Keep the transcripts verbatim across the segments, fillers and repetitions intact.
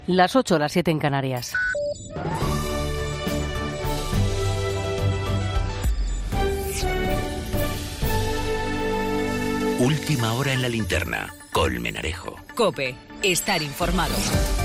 Las ocho, las siete en Canarias. Última hora en la linterna. Colmenarejo. COPE. Estar informado.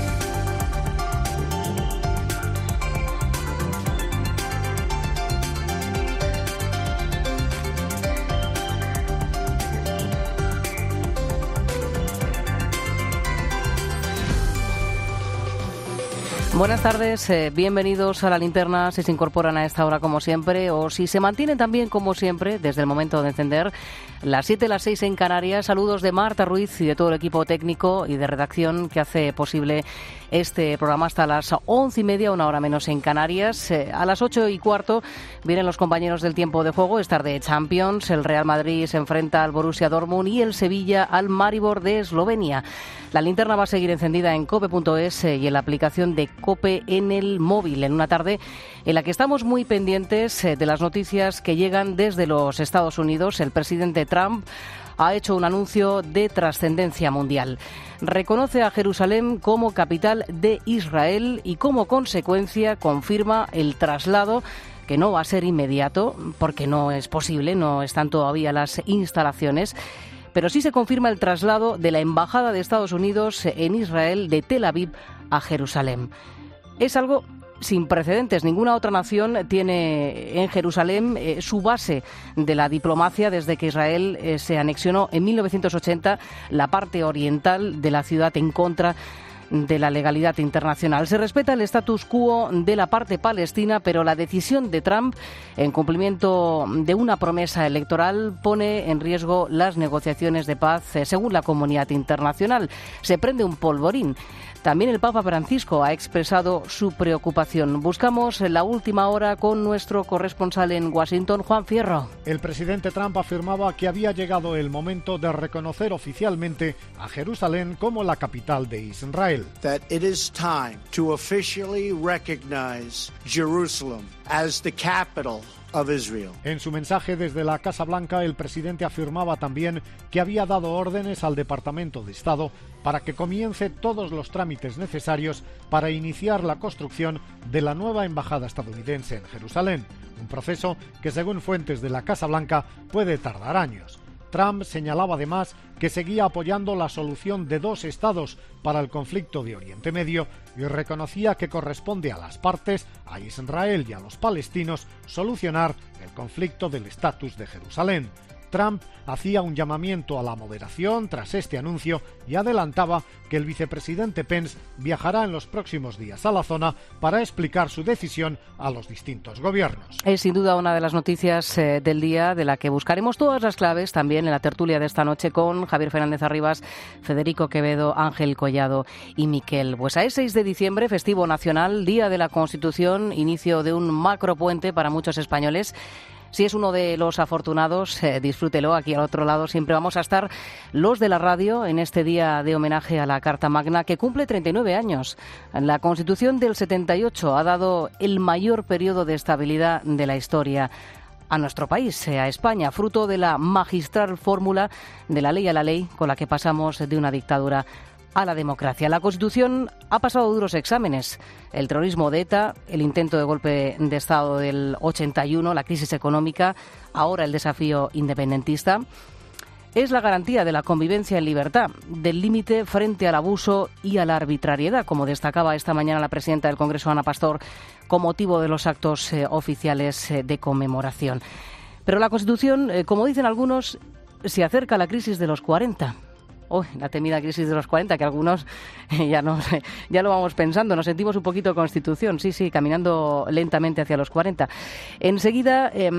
Buenas tardes, eh, bienvenidos a la linterna, si se incorporan a esta hora como siempre o si se mantienen también como siempre desde el momento de encender las siete, las seis en Canarias. Saludos de Marta Ruiz y de todo el equipo técnico y de redacción que hace posible este programa hasta las once y media, una hora menos en Canarias. Eh, a las ocho y cuarto vienen los compañeros del tiempo de juego, es tarde de Champions, el Real Madrid se enfrenta al Borussia Dortmund y el Sevilla al Maribor de Eslovenia. La linterna va a seguir encendida en cope punto es y en la aplicación de COPE en el móvil, en una tarde en la que estamos muy pendientes de las noticias que llegan desde los Estados Unidos. El presidente Trump ha hecho un anuncio de trascendencia mundial. Reconoce a Jerusalén como capital de Israel y como consecuencia confirma el traslado, que no va a ser inmediato porque no es posible, no están todavía las instalaciones, pero sí se confirma el traslado de la Embajada de Estados Unidos en Israel de Tel Aviv a Jerusalén. Es algo sin precedentes. Ninguna otra nación tiene en Jerusalén eh, su base de la diplomacia desde que Israel eh, se anexionó en mil novecientos ochenta la parte oriental de la ciudad en contra de la legalidad internacional. Se respeta el status quo de la parte palestina, pero la decisión de Trump, en cumplimiento de una promesa electoral, pone en riesgo las negociaciones de paz, eh, según la comunidad internacional. Se prende un polvorín. También el Papa Francisco ha expresado su preocupación. Buscamos la última hora con nuestro corresponsal en Washington, Juan Fierro. El presidente Trump afirmaba que había llegado el momento de reconocer oficialmente a Jerusalén como la capital de Israel. That it is time to officially recognize Jerusalem as the capital of Israel. En su mensaje desde la Casa Blanca, el presidente afirmaba también que había dado órdenes al Departamento de Estado para que comience todos los trámites necesarios para iniciar la construcción de la nueva embajada estadounidense en Jerusalén, un proceso que, según fuentes de la Casa Blanca, puede tardar años. Trump señalaba además que seguía apoyando la solución de dos estados para el conflicto de Oriente Medio y reconocía que corresponde a las partes, a Israel y a los palestinos, solucionar el conflicto del estatus de Jerusalén. Trump hacía un llamamiento a la moderación tras este anuncio y adelantaba que el vicepresidente Pence viajará en los próximos días a la zona para explicar su decisión a los distintos gobiernos. Es sin duda una de las noticias eh, del día, de la que buscaremos todas las claves también en la tertulia de esta noche con Javier Fernández Arribas, Federico Quevedo, Ángel Collado y Miquel Buesa. Es seis de diciembre, festivo nacional, Día de la Constitución, inicio de un macropuente para muchos españoles. Si es uno de los afortunados, eh, disfrútelo. Aquí al otro lado siempre vamos a estar los de la radio en este día de homenaje a la Carta Magna, que cumple treinta y nueve años. La Constitución del setenta y ocho ha dado el mayor periodo de estabilidad de la historia a nuestro país, a España, fruto de la magistral fórmula de la ley a la ley con la que pasamos de una dictadura a la democracia. La Constitución ha pasado duros exámenes. El terrorismo de ETA, el intento de golpe de Estado del ochenta y uno, la crisis económica, ahora el desafío independentista. Es la garantía de la convivencia en libertad, del límite frente al abuso y a la arbitrariedad, como destacaba esta mañana la presidenta del Congreso, Ana Pastor, con motivo de los actos eh, oficiales eh, de conmemoración. Pero la Constitución, eh, como dicen algunos, se acerca a la crisis de los cuarenta. Oh, la temida crisis de los cuarenta, que algunos eh, ya, no, ya lo vamos pensando. Nos sentimos un poquito Constitución, sí, sí, caminando lentamente hacia los cuarenta. Enseguida, eh,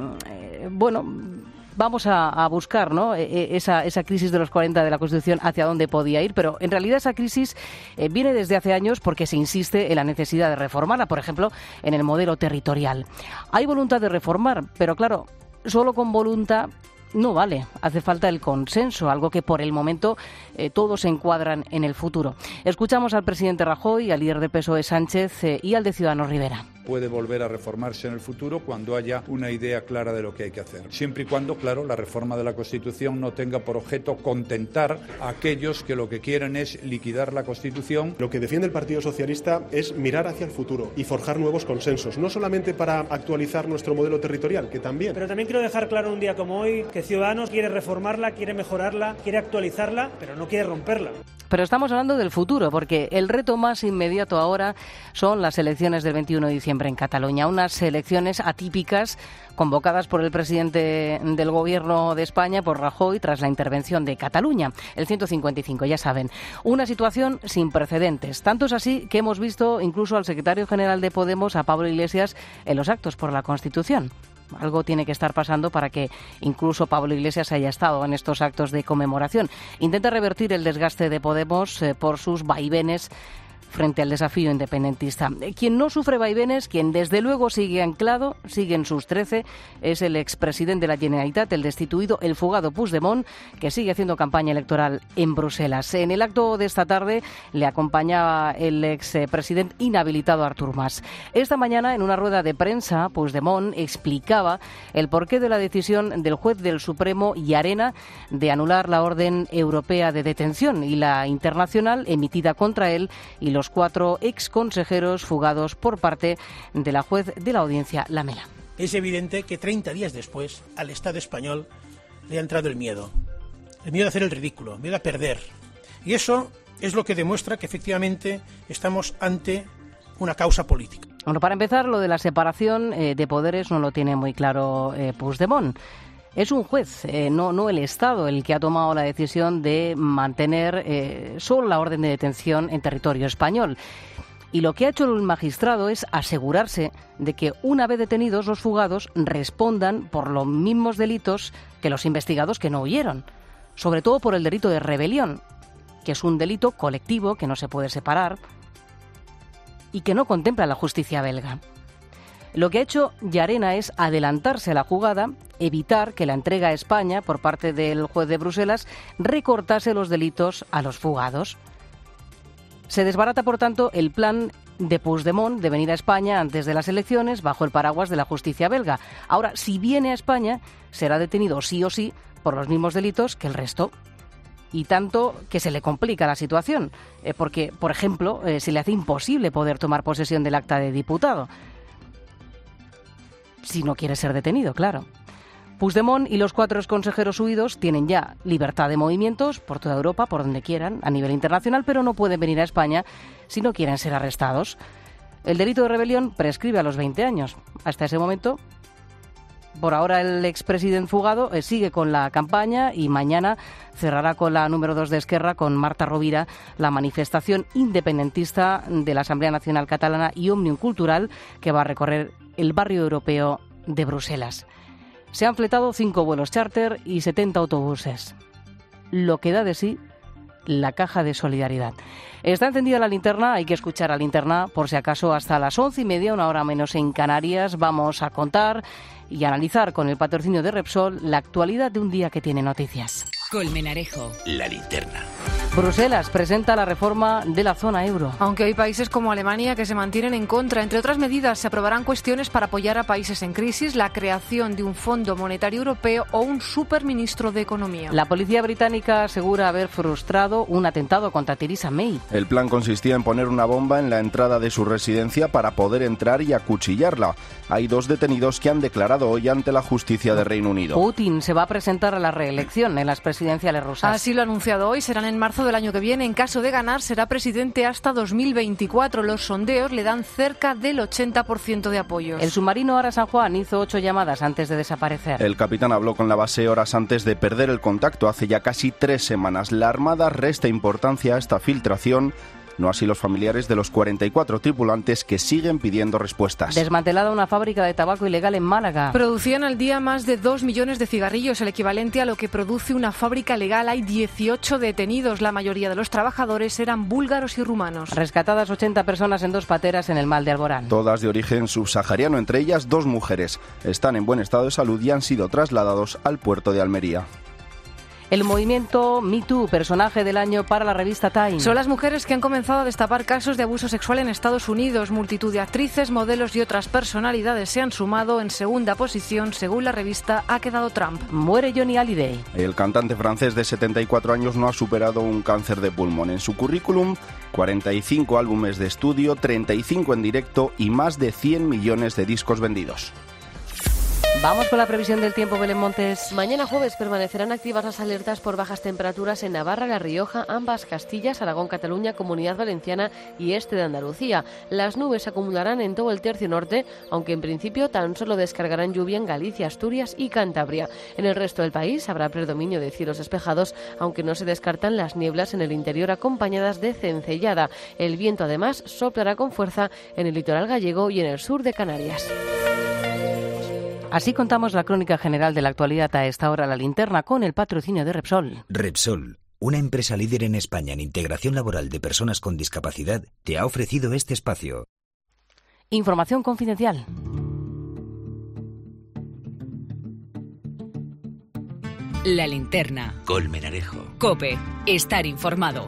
eh, bueno, vamos a, a buscar, ¿no?, eh, esa, esa crisis de los cuarenta de la Constitución, hacia dónde podía ir, pero en realidad esa crisis eh, viene desde hace años porque se insiste en la necesidad de reformarla, por ejemplo, en el modelo territorial. Hay voluntad de reformar, pero claro, solo con voluntad no vale, hace falta el consenso, algo que por el momento eh, todos se encuadran en el futuro. Escuchamos al presidente Rajoy, al líder del P S O E Sánchez eh, y al de Ciudadanos Rivera. puede volver a reformarse en el futuro cuando haya una idea clara de lo que hay que hacer. Siempre y cuando, claro, la reforma de la Constitución no tenga por objeto contentar a aquellos que lo que quieren es liquidar la Constitución. Lo que defiende el Partido Socialista es mirar hacia el futuro y forjar nuevos consensos, no solamente para actualizar nuestro modelo territorial, que también. Pero también quiero dejar claro un día como hoy que Ciudadanos quiere reformarla, quiere mejorarla, quiere actualizarla, pero no quiere romperla. Pero estamos hablando del futuro, porque el reto más inmediato ahora son las elecciones del veintiuno de diciembre en Cataluña, unas elecciones atípicas convocadas por el presidente del Gobierno de España, por Rajoy, tras la intervención de Cataluña, el ciento cincuenta y cinco, ya saben. Una situación sin precedentes. Tanto es así que hemos visto incluso al secretario general de Podemos, a Pablo Iglesias, en los actos por la Constitución. Algo tiene que estar pasando para que incluso Pablo Iglesias haya estado en estos actos de conmemoración. Intenta revertir el desgaste de Podemos eh, por sus vaivenes frente al desafío independentista. Quien no sufre vaivenes, quien desde luego sigue anclado, sigue en sus trece, es el expresidente de la Generalitat, el destituido, el fugado Puigdemont, que sigue haciendo campaña electoral en Bruselas. En el acto de esta tarde le acompañaba el expresidente inhabilitado Artur Mas. Esta mañana, en una rueda de prensa, Puigdemont explicaba el porqué de la decisión del juez del Supremo Llarena de anular la orden europea de detención y la internacional emitida contra él y los cuatro exconsejeros fugados por parte de la juez de la audiencia Lamela. Es evidente que treinta días después al Estado español le ha entrado el miedo. El miedo a hacer el ridículo, el miedo a perder. Y eso es lo que demuestra que efectivamente estamos ante una causa política. Bueno, para empezar, lo de la separación eh, de poderes no lo tiene muy claro eh, Puigdemont. Es un juez, eh, no, no el Estado, el que ha tomado la decisión de mantener eh, solo la orden de detención en territorio español. Y lo que ha hecho el magistrado es asegurarse de que, una vez detenidos, los fugados respondan por los mismos delitos que los investigados que no huyeron. Sobre todo por el delito de rebelión, que es un delito colectivo que no se puede separar y que no contempla la justicia belga. Lo que ha hecho Llarena es adelantarse a la jugada, evitar que la entrega a España por parte del juez de Bruselas recortase los delitos a los fugados. Se desbarata, por tanto, el plan de Puigdemont de venir a España antes de las elecciones bajo el paraguas de la justicia belga. Ahora, si viene a España, será detenido sí o sí por los mismos delitos que el resto. Y tanto que se le complica la situación, eh, porque, por ejemplo, eh, se le hace imposible poder tomar posesión del acta de diputado. Si no quiere ser detenido, claro. Puigdemont y los cuatro consejeros huidos tienen ya libertad de movimientos por toda Europa, por donde quieran, a nivel internacional, pero no pueden venir a España si no quieren ser arrestados. El delito de rebelión prescribe a los veinte años. Hasta ese momento, por ahora el expresidente fugado eh, sigue con la campaña y mañana cerrará con la número dos de Esquerra, con Marta Rovira, la manifestación independentista de la Asamblea Nacional Catalana y Òmnium Cultural que va a recorrer el barrio europeo de Bruselas. Se han fletado cinco vuelos charter y setenta autobuses, lo que da de sí la caja de solidaridad. Está encendida la linterna, hay que escuchar a linterna por si acaso hasta las once y media, una hora menos en Canarias. Vamos a contar y analizar con el patrocinio de Repsol la actualidad de un día que tiene noticias. Colmenarejo. La linterna. Bruselas presenta la reforma de la zona euro. Aunque hay países como Alemania que se mantienen en contra. Entre otras medidas, se aprobarán cuestiones para apoyar a países en crisis, la creación de un Fondo Monetario Europeo o un superministro de Economía. La policía británica asegura haber frustrado un atentado contra Theresa May. El plan consistía en poner una bomba en la entrada de su residencia para poder entrar y acuchillarla. Hay dos detenidos que han declarado hoy ante la justicia de Reino Unido. Putin se va a presentar a la reelección en las presidenciales rusas. Así lo ha anunciado hoy. Serán en marzo del año que viene. En caso de ganar, será presidente hasta dos mil veinticuatro. Los sondeos le dan cerca del ochenta por ciento de apoyos. El submarino Ara San Juan hizo ocho llamadas antes de desaparecer. El capitán habló con la base horas antes de perder el contacto hace ya casi tres semanas. La Armada resta importancia a esta filtración, no así los familiares de los cuarenta y cuatro tripulantes que siguen pidiendo respuestas. Desmantelada una fábrica de tabaco ilegal en Málaga. Producían al día más de dos millones de cigarrillos, el equivalente a lo que produce una fábrica legal. Hay dieciocho detenidos. La mayoría de los trabajadores eran búlgaros y rumanos. Rescatadas ochenta personas en dos pateras en el Mal de Alborán. Todas de origen subsahariano, entre ellas dos mujeres. Están en buen estado de salud y han sido trasladados al puerto de Almería. El movimiento Me Too, personaje del año para la revista Time. Son las mujeres que han comenzado a destapar casos de abuso sexual en Estados Unidos. Multitud de actrices, modelos y otras personalidades se han sumado. En segunda posición, según la revista, ha quedado Trump. Muere Johnny Hallyday. El cantante francés de setenta y cuatro años no ha superado un cáncer de pulmón. En su currículum, cuarenta y cinco álbumes de estudio, treinta y cinco en directo y más de cien millones de discos vendidos. Vamos con la previsión del tiempo, Belén Montes. Mañana jueves permanecerán activas las alertas por bajas temperaturas en Navarra, La Rioja, ambas Castillas, Aragón, Cataluña, Comunidad Valenciana y este de Andalucía. Las nubes se acumularán en todo el tercio norte, aunque en principio tan solo descargarán lluvia en Galicia, Asturias y Cantabria. En el resto del país habrá predominio de cielos despejados, aunque no se descartan las nieblas en el interior acompañadas de cencellada. El viento además soplará con fuerza en el litoral gallego y en el sur de Canarias. Así contamos la crónica general de la actualidad a esta hora, la linterna, con el patrocinio de Repsol. Repsol, una empresa líder en España en integración laboral de personas con discapacidad, te ha ofrecido este espacio. Información confidencial. La linterna. Colmenarejo. COPE. Estar informado.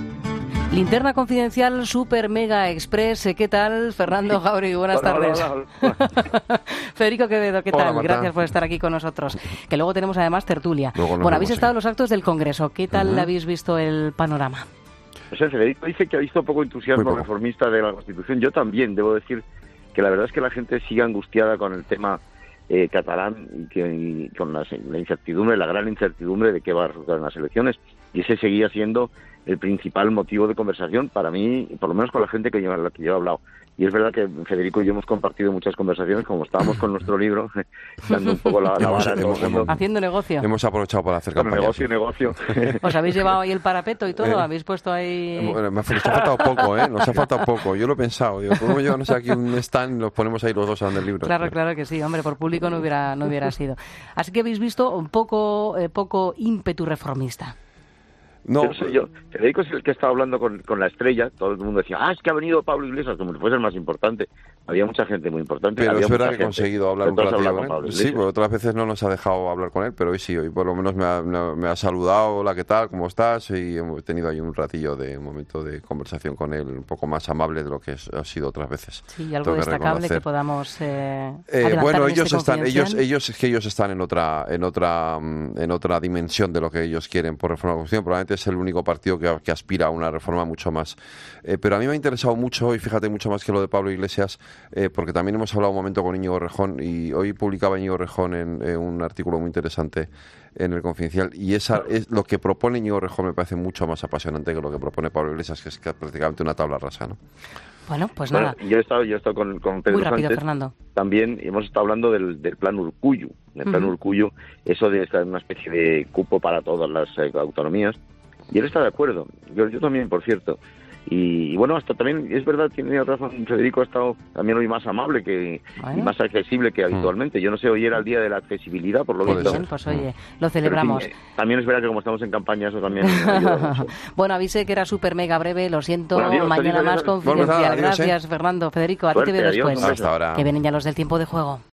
Linterna confidencial Super Mega Express. ¿Qué tal, Fernando Jauregui? Buenas hola, tardes. Hola, hola. Federico Quevedo, ¿qué Hola, tal? Marta. Gracias por estar aquí con nosotros. Que luego tenemos además tertulia. Luego nos Bueno, habéis vemos, estado sí. en los actos del Congreso. ¿Qué tal Uh-huh. habéis visto el panorama? O sea, Federico dice que ha visto poco entusiasmo Muy poco. reformista de la Constitución. Yo también debo decir que la verdad es que la gente sigue angustiada con el tema eh, catalán y, que, y con la, la incertidumbre, la gran incertidumbre de qué va a resultar en las elecciones. Y ese seguía siendo el principal motivo de conversación para mí, por lo menos con la gente que yo, la que yo he hablado. Y es verdad que Federico y yo hemos compartido muchas conversaciones, como estábamos con nuestro libro, dando un poco la, la Hemos- vara a todo hemos- el mundo. Haciendo negocio. Hemos aprovechado para hacer Bueno, campaña. negocio, negocio. ¿Os habéis llevado ahí el parapeto y todo? Eh, ¿Habéis puesto ahí...? Bueno, me ha- nos ha faltado poco, ¿eh? Nos ha faltado poco. Yo lo he pensado. Digo, podemos llevarnos aquí un stand, los ponemos ahí los dos a del libro. Claro, claro que sí, hombre, por público no hubiera, no hubiera sido. Así que habéis visto un poco, eh, poco ímpetu reformista. No, Yo no sé, yo, Federico es el que estaba hablando con, con la estrella, todo el mundo decía, ah, es que ha venido Pablo Iglesias, como si fuese el más importante. Había mucha gente muy importante. Pero había es verdad mucha que he gente. conseguido hablar un Entonces ratillo hablaba con Pablo él. Sí, Iglesias. porque otras veces no nos ha dejado hablar con él, pero hoy sí, hoy por lo menos me ha, me- me ha saludado, hola, ¿qué tal? ¿Cómo estás? Y hemos tenido ahí un ratillo de un momento de conversación con él, un poco más amable de lo que es- ha sido otras veces. Sí, algo Tengo que destacable que reconocer. podamos eh, Eh, adelantar bueno, en ellos este están, ellos, confidencial. ellos es que ellos están en otra, en otra, mm, en otra dimensión de lo que ellos quieren por reforma de la Constitución. Probablemente es el único partido que, que aspira a una reforma mucho más. Eh, pero a mí me ha interesado mucho, y fíjate, mucho más que lo de Pablo Iglesias, eh, porque también hemos hablado un momento con Íñigo Rejón, y hoy publicaba Íñigo Rejón en, en un artículo muy interesante en el Confidencial, y esa es lo que propone Íñigo Rejón me parece mucho más apasionante que lo que propone Pablo Iglesias, que es que prácticamente una tabla rasa, ¿no? Bueno, pues Bueno, nada. yo he estado, yo he estado con, con Pedro Muy rápido, Sánchez Fernando. también, y hemos estado hablando del, del plan Urkullu, del plan Ujú. Urkullu, eso de estar en una especie de cupo para todas las eh, autonomías, y él está de acuerdo, yo, yo también, por cierto. Y, y bueno, hasta también, es verdad, tiene razón, Federico ha estado también hoy más amable que Bueno. y más accesible que habitualmente. Yo no sé, hoy era el día de la accesibilidad, por lo Puede visto. ser. Bien, pues oye, lo Pero, celebramos. en fin, eh, también es verdad que como estamos en campaña, eso también ayuda mucho. Bueno, avisé que era súper mega breve, lo siento, Bueno, adiós, mañana feliz más adiós. confidencial. Bueno, nada, adiós, Gracias, ¿eh? Fernando. Federico, a ti te Suerte, veo adiós, después. un beso. Hasta ahora. Que vienen ya los del tiempo de juego.